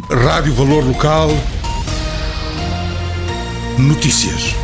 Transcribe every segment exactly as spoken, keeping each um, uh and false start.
Rádio Valor Local. Notícias.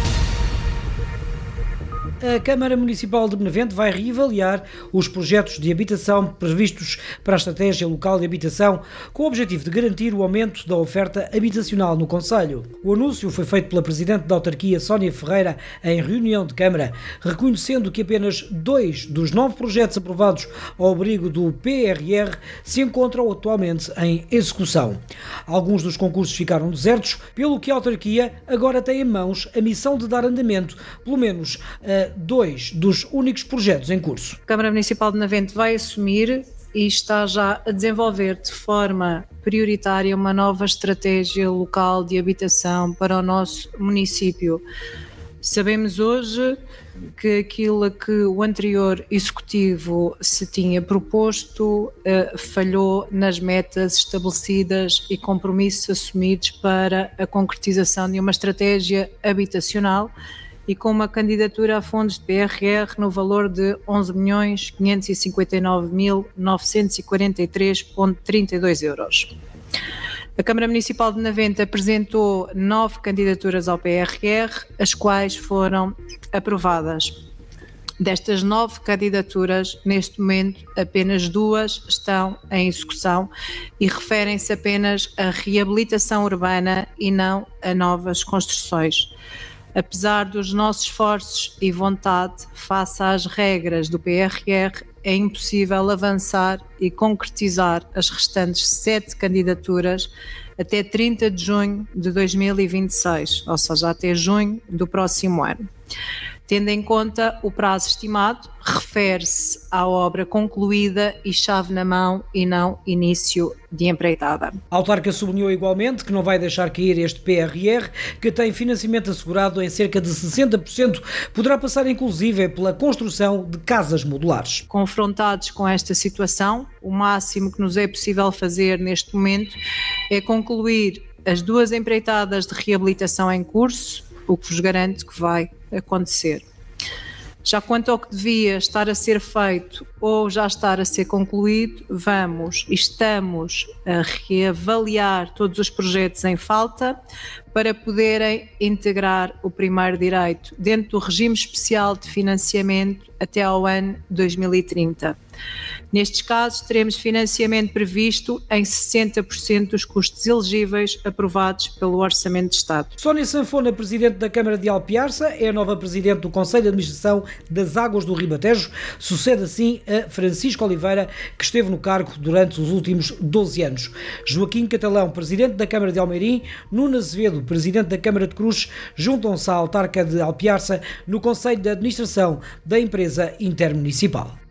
A Câmara Municipal de Benavente vai reavaliar os projetos de habitação previstos para a Estratégia Local de Habitação, com o objetivo de garantir o aumento da oferta habitacional no concelho. O anúncio foi feito pela Presidente da Autarquia, Sónia Ferreira, em reunião de Câmara, reconhecendo que apenas dois dos nove projetos aprovados ao abrigo do P R R se encontram atualmente em execução. Alguns dos concursos ficaram desertos, pelo que a Autarquia agora tem em mãos a missão de dar andamento, pelo menos a dois dos únicos projetos em curso. A Câmara Municipal de Benavente vai assumir e está já a desenvolver de forma prioritária uma nova estratégia local de habitação para o nosso município. Sabemos hoje que aquilo a que o anterior executivo se tinha proposto uh, falhou nas metas estabelecidas e compromissos assumidos para a concretização de uma estratégia habitacional, e com uma candidatura a fundos de P R R no valor de onze milhões quinhentos e cinquenta e nove mil novecentos e quarenta e três vírgula trinta e dois euros. A Câmara Municipal de Benavente apresentou nove candidaturas ao P R R, as quais foram aprovadas. Destas nove candidaturas, neste momento, apenas duas estão em execução e referem-se apenas à reabilitação urbana e não a novas construções. Apesar dos nossos esforços e vontade face às regras do P R R, é impossível avançar e concretizar as restantes sete candidaturas até trinta de junho de dois mil e vinte e seis, ou seja, até junho do próximo ano. Tendo em conta o prazo estimado, refere-se à obra concluída e chave na mão e não início de empreitada. A autarca sublinhou igualmente que não vai deixar cair este P R R, que tem financiamento assegurado em cerca de sessenta por cento, poderá passar inclusive pela construção de casas modulares. Confrontados com esta situação, o máximo que nos é possível fazer neste momento é concluir as duas empreitadas de reabilitação em curso, o que vos garanto que vai acontecer. Já quanto ao que devia estar a ser feito ou já estar a ser concluído, vamos e estamos a reavaliar todos os projetos em falta para poderem integrar o primeiro direito dentro do regime especial de financiamento até ao ano dois mil e trinta. Nestes casos, teremos financiamento previsto em sessenta por cento dos custos elegíveis aprovados pelo Orçamento de Estado. Sónia Sanfona, Presidente da Câmara de Alpiarça, é a nova Presidente do Conselho de Administração das Águas do Ribatejo, sucede assim a Francisco Oliveira, que esteve no cargo durante os últimos doze anos. Joaquim Catalão, Presidente da Câmara de Almeirim, Nuno Azevedo, Presidente da Câmara de Cruz, juntam-se à autarca de Alpiarça no Conselho de Administração da empresa intermunicipal.